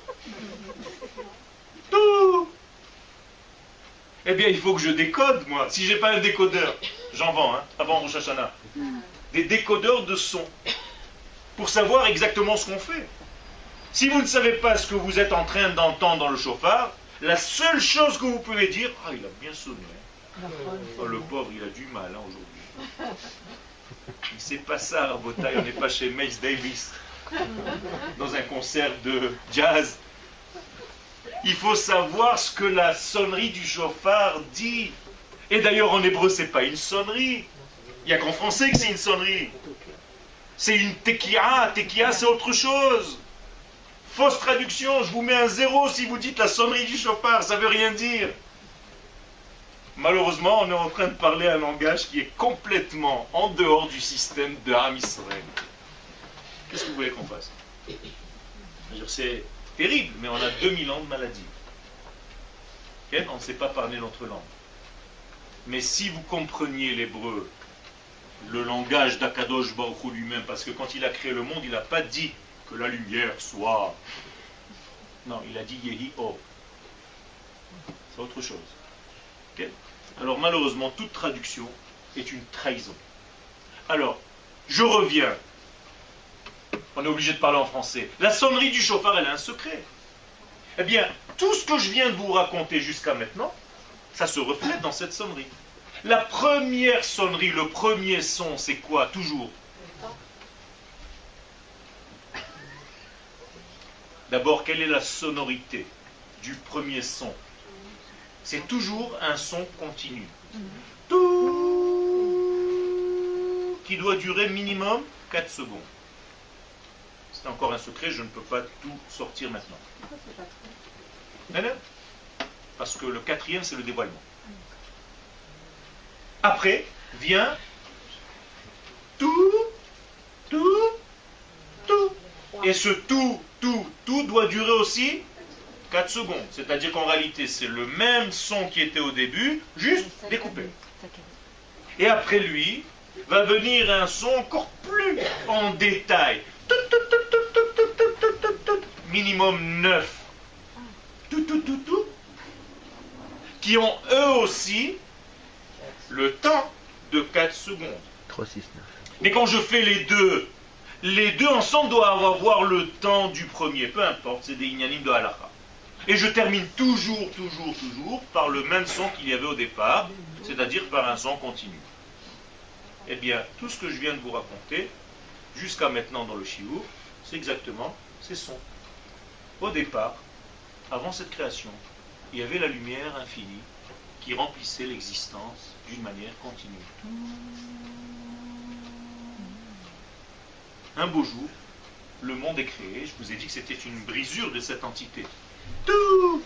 tout. Eh bien, il faut que je décode, moi. Si j'ai pas un décodeur, j'en vends, hein, avant Rosh Hashanah. Des décodeurs de son. Pour savoir exactement ce qu'on fait. Si vous ne savez pas ce que vous êtes en train d'entendre dans le chauffard, la seule chose que vous pouvez dire, ah, il a bien sonné. Oh, le pauvre, il a du mal hein, aujourd'hui. C'est pas ça, Rabotai, on n'est pas chez Miles Davis, dans un concert de jazz. Il faut savoir ce que la sonnerie du chauffard dit. Et d'ailleurs, en hébreu, c'est pas une sonnerie. Il n'y a qu'en français que c'est une sonnerie. C'est une tekia. Tekia, c'est autre chose. Fausse traduction, je vous mets un 0 si vous dites la sonnerie du chauffard, ça veut rien dire. Malheureusement, on est en train de parler un langage qui est complètement en dehors du système de Ham Israël. Qu'est-ce que vous voulez qu'on fasse? C'est terrible, mais on a 2000 ans de maladie. Okay? On ne sait pas parler notre langue. Mais si vous compreniez l'hébreu, le langage d'Akadosh Baruch Hu lui-même, parce que quand il a créé le monde, il n'a pas dit que la lumière soit... Non, il a dit Yehi O. C'est autre chose. Okay? Alors malheureusement, toute traduction est une trahison. Alors, je reviens. On est obligé de parler en français. La sonnerie du chauffard, elle a un secret. Eh bien, tout ce que je viens de vous raconter jusqu'à maintenant, ça se reflète dans cette sonnerie. La première sonnerie, le premier son, c'est quoi? Toujours. D'abord, quelle est la sonorité du premier son? C'est toujours un son continu. Tout, qui doit durer minimum 4 secondes. C'est encore un secret, je ne peux pas tout sortir maintenant. Non, non. Parce que le 4e, c'est le dévoilement. Après, vient tout, tout, tout. Et ce tout, tout doit durer aussi 4 secondes. C'est-à-dire qu'en réalité, c'est le même son qui était au début, juste découpé. Et après lui, va venir un son encore plus en détail. Minimum 9. Tout. Qui ont eux aussi le temps de 4 secondes. 3, 6, 9. Mais quand je fais les deux ensemble doivent avoir le temps du premier. Peu importe, c'est des inyanim de halakha. Et je termine toujours par le même son qu'il y avait au départ, c'est-à-dire par un son continu. Eh bien, tout ce que je viens de vous raconter, jusqu'à maintenant dans le shiur, c'est exactement ces sons. Au départ, avant cette création, il y avait la lumière infinie, qui remplissait l'existence d'une manière continue. Un beau jour, le monde est créé. Je vous ai dit que c'était une brisure de cette entité. Tout.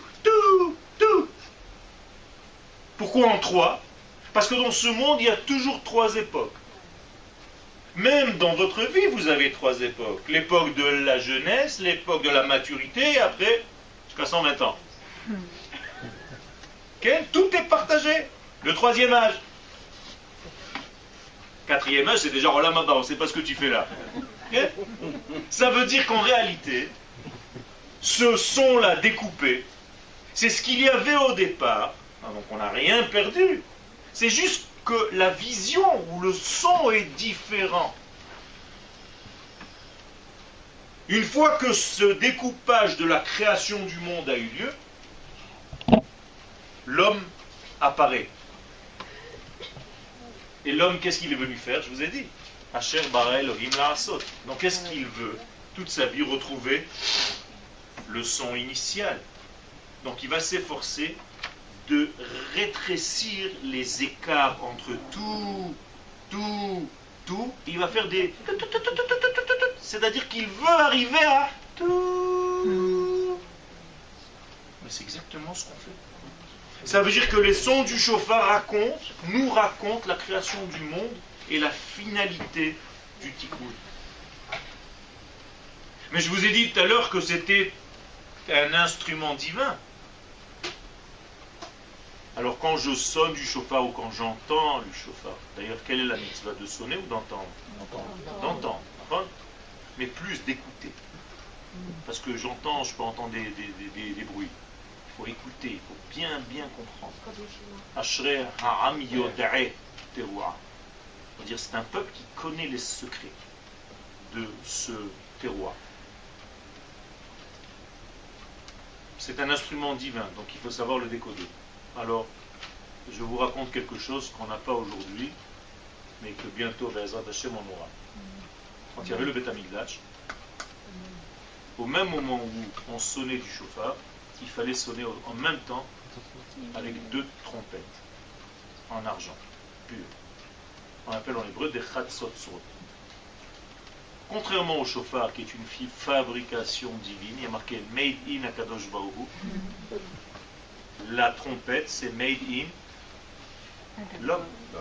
Pourquoi en trois? Parce que dans ce monde, il y a toujours trois époques. Même dans votre vie, vous avez trois époques. L'époque de la jeunesse, l'époque de la maturité, et après, jusqu'à 120 ans. Okay? Tout est partagé. Le troisième âge. Quatrième âge, c'est déjà Olam Haba, on ne sait pas ce que tu fais là. Okay? Ça veut dire qu'en réalité, ce son-là découpé, c'est ce qu'il y avait au départ. Donc on n'a rien perdu. C'est juste que la vision ou le son est différent. Une fois que ce découpage de la création du monde a eu lieu, l'homme apparaît. Et l'homme, qu'est-ce qu'il est venu faire? Je vous ai dit. Asher bara Elohim la'asot. Donc qu'est-ce qu'il veut? Toute sa vie retrouver le son initial. Donc il va s'efforcer de rétrécir les écarts entre tout. Il va faire des... C'est-à-dire qu'il veut arriver à tout. Mais c'est exactement ce qu'on fait. Ça veut dire que les sons du chauffard nous racontent la création du monde et la finalité du tikkun. Mais je vous ai dit tout à l'heure que c'était un instrument divin. Alors quand je sonne du chauffard ou quand j'entends le chauffard, d'ailleurs quelle est la mitzvah, de sonner ou d'entendre? D'entendre. Mais plus d'écouter. Parce que j'entends, je peux entendre des bruits. Il faut écouter, il faut bien comprendre. Ashrei ha'am yoda'eh teruah. C'est-à-dire c'est un peuple qui connaît les secrets de ce terroir. C'est un instrument divin, donc il faut savoir le décoder. Alors, je vous raconte quelque chose qu'on n'a pas aujourd'hui, mais que bientôt, Be'ezrat Hashem, on aura. Quand il y avait le Beth Amikdash, au même moment où on sonnait du chauffard, il fallait sonner en même temps avec 2 trompettes en argent pur. On appelle en hébreu des chatzotzot. Contrairement au chauffard, qui est une fabrication divine, il y a marqué Made in Akadosh Baruch Hu. La trompette, c'est Made in l'homme.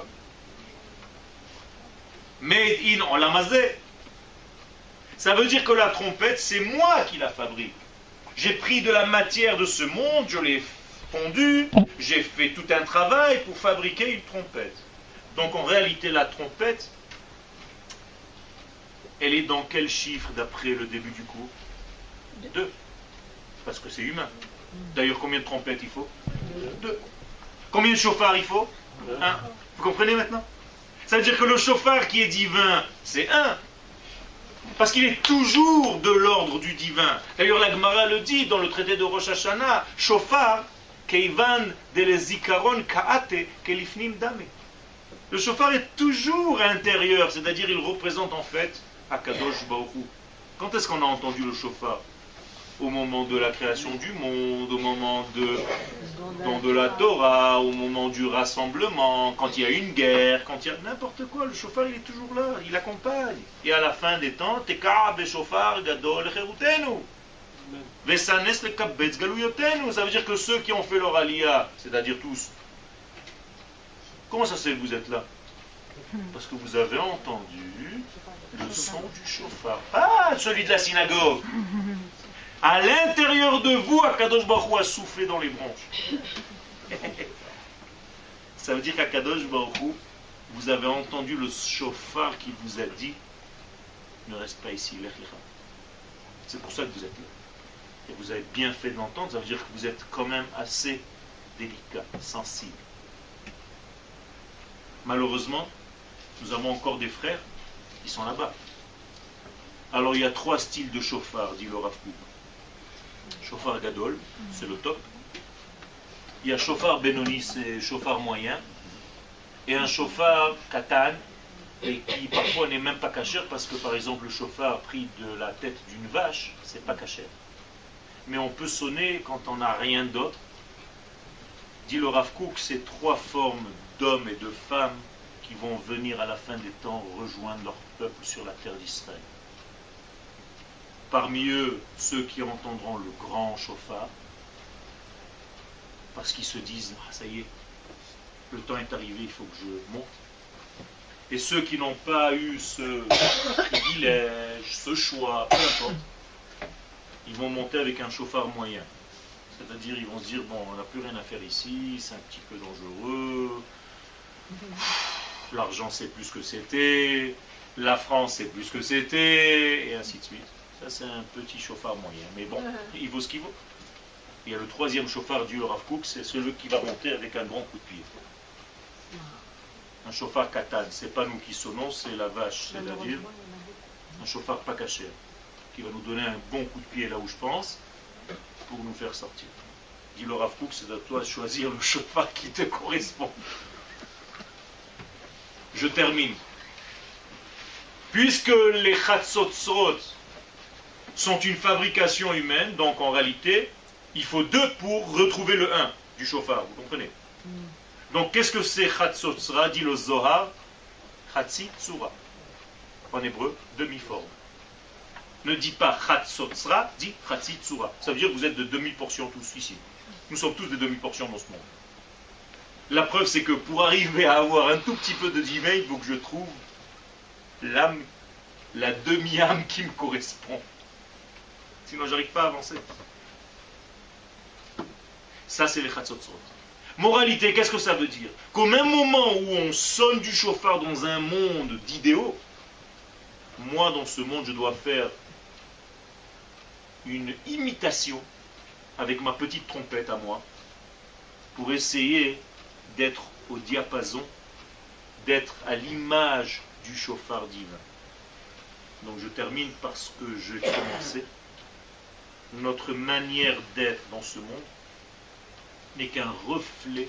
Made in Olam Hazeh. Ça veut dire que la trompette, c'est moi qui la fabrique. J'ai pris de la matière de ce monde, je l'ai fondue, j'ai fait tout un travail pour fabriquer une trompette. Donc en réalité, la trompette, elle est dans quel chiffre d'après le début du cours? 2. Parce que c'est humain. D'ailleurs, combien de trompettes il faut? 2. Combien de chauffards il faut? 1. Vous comprenez maintenant? Ça veut dire que le chauffard qui est divin, c'est 1. Parce qu'il est toujours de l'ordre du divin. D'ailleurs, la Gemara le dit dans le traité de Rosh Hashanah, chauffard, keivan de zikaron kaate kelifnim dame. Le chauffard est toujours intérieur, c'est-à-dire il représente en fait Akadosh Baruch Hu. Quand est-ce qu'on a entendu le chauffard? Au moment de la création du monde, au moment de la Torah, au moment du rassemblement, quand il y a une guerre, quand il y a n'importe quoi, le chauffard il est toujours là, il accompagne. Et à la fin des temps, Teka b'shofar gadol cherutenu. Vesanes lekabetz galuyotenu. Ça veut dire que ceux qui ont fait leur aliyah, c'est-à-dire tous, comment ça se fait que vous êtes là? Parce que vous avez entendu le son du chauffard. Pas celui de la synagogue. À l'intérieur de vous, Akadosh Baruch Hu a soufflé dans les branches. Ça veut dire qu'Akadosh Baruch Hu, vous avez entendu le chauffard qui vous a dit ne reste pas ici, lech lecha. C'est pour ça que vous êtes là. Et vous avez bien fait de l'entendre, ça veut dire que vous êtes quand même assez délicat, sensible. Malheureusement, nous avons encore des frères qui sont là-bas. Alors il y a 3 styles de chauffard, dit le Rav Kook. Chauffard gadol, c'est le top. Il y a chauffard benoni, c'est chauffard moyen. Et un chauffard katan, et qui parfois n'est même pas cachère, parce que par exemple le chauffard pris de la tête d'une vache, c'est pas cachère. Mais on peut sonner quand on n'a rien d'autre. Dit le Rav Kook, c'est trois formes d'hommes et de femmes qui vont venir à la fin des temps rejoindre leur peuple sur la terre d'Israël. Parmi eux, ceux qui entendront le grand chauffard, parce qu'ils se disent, ah, ça y est, le temps est arrivé, il faut que je monte. Et ceux qui n'ont pas eu ce privilège, ce choix, peu importe, ils vont monter avec un chauffard moyen. C'est-à-dire, ils vont se dire, bon, on n'a plus rien à faire ici, c'est un petit peu dangereux, l'argent c'est plus que c'était, la France c'est plus que c'était, et ainsi de suite. Ça c'est un petit chauffard moyen, mais bon, il vaut ce qu'il vaut. Il y a le troisième chauffard du Rav Kook, c'est celui qui va monter avec un grand coup de pied. Un chauffard katan, c'est pas nous qui sonnons, c'est la vache, c'est-à-dire un chauffard pas caché, qui va nous donner un bon coup de pied là où je pense, pour nous faire sortir. Dit le Rav Kook, c'est à toi de choisir le chauffard qui te correspond. Je termine. Puisque les chatzotzrot sont une fabrication humaine, donc en réalité, il faut deux pour retrouver le 1 du chauffard, vous comprenez? Donc qu'est-ce que c'est chatzotzra, dit le Zohar? Chatzitzura. En hébreu, demi-forme. Ne dis pas chatzotzra, dis chatzitzura. Ça veut dire que vous êtes de demi-portion tous ici. Nous sommes tous des demi-portions dans ce monde. La preuve, c'est que pour arriver à avoir un tout petit peu de divin, il faut que je trouve l'âme, la demi-âme qui me correspond. Sinon, j'arrive pas à avancer. Ça, c'est les chatzotzrot. Moralité, qu'est-ce que ça veut dire? Qu'au même moment où on sonne du chauffard dans un monde d'idéaux, moi, dans ce monde, je dois faire une imitation avec ma petite trompette à moi pour essayer d'être au diapason, d'être à l'image du chauffard divin. Donc je termine par ce que j'ai commencé. Notre manière d'être dans ce monde n'est qu'un reflet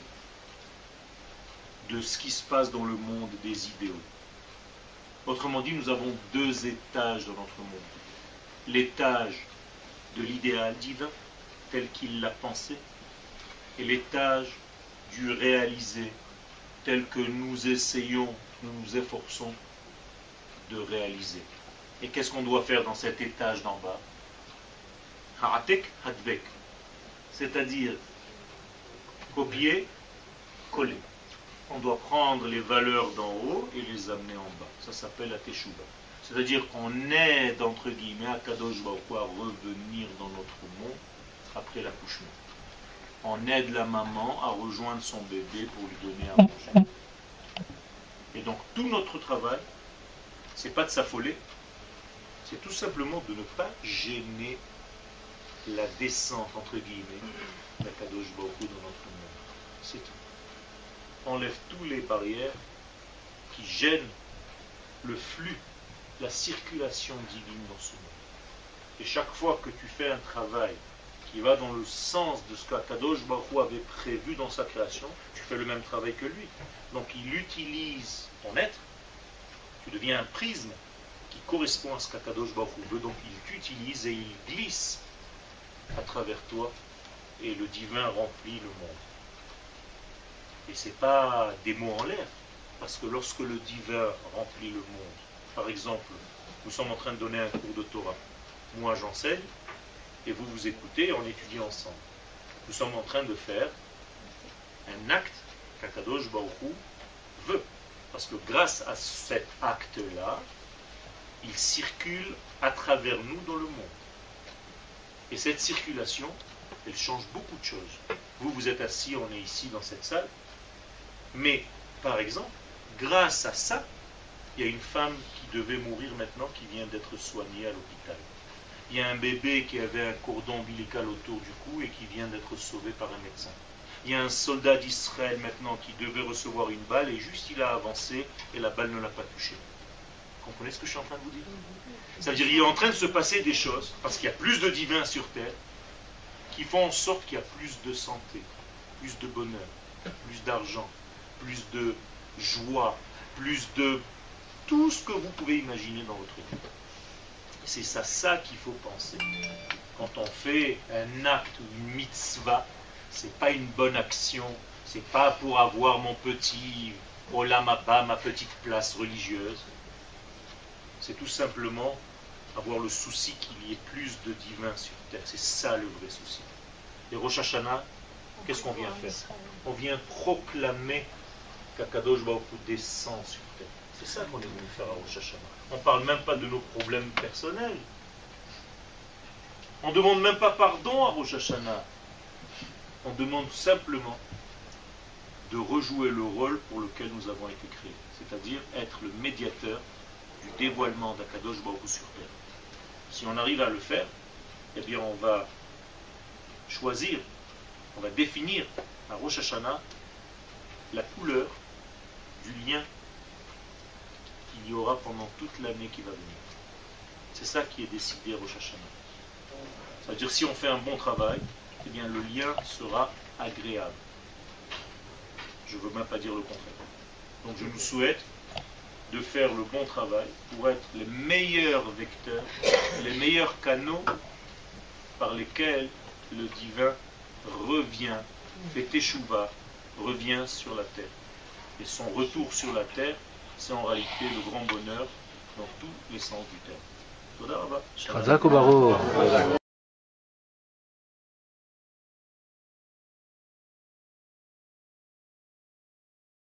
de ce qui se passe dans le monde des idéaux. Autrement dit, nous avons deux étages dans notre monde. L'étage de l'idéal divin, tel qu'il l'a pensé, et l'étage du réalisé, tel que nous essayons, nous nous efforçons de réaliser. Et qu'est-ce qu'on doit faire dans cet étage d'en bas? Ha'atek hadbek, c'est-à-dire copier, coller. On doit prendre les valeurs d'en haut et les amener en bas. Ça s'appelle la teshuva. C'est-à-dire qu'on aide, entre guillemets, à Kadosh Baruch Hu à revenir dans notre monde après l'accouchement. On aide la maman à rejoindre son bébé pour lui donner à manger. Et donc tout notre travail, c'est pas de s'affoler, c'est tout simplement de ne pas gêner la descente, entre guillemets, d'Akadosh Baruch Hu dans notre monde. C'est tout. Enlève toutes les barrières qui gênent le flux, la circulation divine dans ce monde. Et chaque fois que tu fais un travail qui va dans le sens de ce qu'Akadosh Baruch Hu avait prévu dans sa création, tu fais le même travail que lui. Donc il utilise ton être, tu deviens un prisme qui correspond à ce qu'Akadosh Baruch Hu veut, donc il t'utilise et il glisse à travers toi et le divin remplit le monde. Et ce n'est pas des mots en l'air, parce que lorsque le divin remplit le monde, par exemple, nous sommes en train de donner un cours de Torah, moi j'enseigne, et vous vous écoutez et on étudie ensemble. Nous sommes en train de faire un acte qu'Akadosh Baruch Hu veut, parce que grâce à cet acte-là, il circule à travers nous dans le monde. Et cette circulation, elle change beaucoup de choses. Vous, vous êtes assis, on est ici dans cette salle, mais, par exemple, grâce à ça, il y a une femme qui devait mourir maintenant, qui vient d'être soignée à l'hôpital. Il y a un bébé qui avait un cordon ombilical autour du cou et qui vient d'être sauvé par un médecin. Il y a un soldat d'Israël maintenant qui devait recevoir une balle et juste il a avancé et la balle ne l'a pas touché. Vous comprenez ce que je suis en train de vous dire? Ça veut dire qu'il est en train de se passer des choses, parce qu'il y a plus de divins sur terre, qui font en sorte qu'il y a plus de santé, plus de bonheur, plus d'argent, plus de joie, plus de tout ce que vous pouvez imaginer dans votre vie. C'est ça qu'il faut penser. Quand on fait un acte ou une mitzvah, c'est pas une bonne action, c'est pas pour avoir mon petit olam haba, ma petite place religieuse. C'est tout simplement avoir le souci qu'il y ait plus de divin sur terre. C'est ça le vrai souci. Et Rosh Hashanah, qu'est-ce qu'on vient faire? On vient proclamer qu'Akadosh Baruch Hu descend sur terre. C'est ça qu'on est venu faire à Rosh Hashanah. On ne parle même pas de nos problèmes personnels. On ne demande même pas pardon à Rosh Hashanah. On demande simplement de rejouer le rôle pour lequel nous avons été créés. C'est-à-dire être le médiateur du dévoilement d'Akadosh Baruch Hu sur terre. Si on arrive à le faire, eh bien on va choisir, on va définir à Rosh Hashanah la couleur du lien qu'il y aura pendant toute l'année qui va venir. C'est ça qui est décidé à Rosh Hashanah. C'est-à-dire si on fait un bon travail, eh bien le lien sera agréable. Je ne veux même pas dire le contraire. Donc je nous souhaite de faire le bon travail pour être les meilleurs vecteurs, les meilleurs canaux par lesquels le divin revient, fait teshuva, revient sur la terre. Et son retour sur la terre, c'est en réalité le grand bonheur dans tous les sens du terme. Toda Rabba.